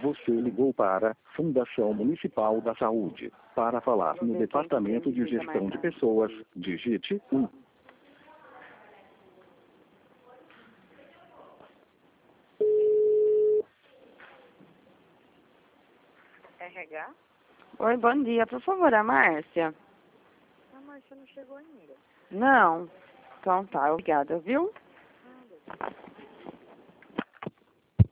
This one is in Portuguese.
Você ligou para a Fundação Municipal da Saúde. Para falar no Departamento de Gestão de Pessoas, digite 1. RH? Oi, bom dia. Por favor, a Márcia? A Márcia não chegou ainda. Não? Então tá, obrigada, viu? Nada.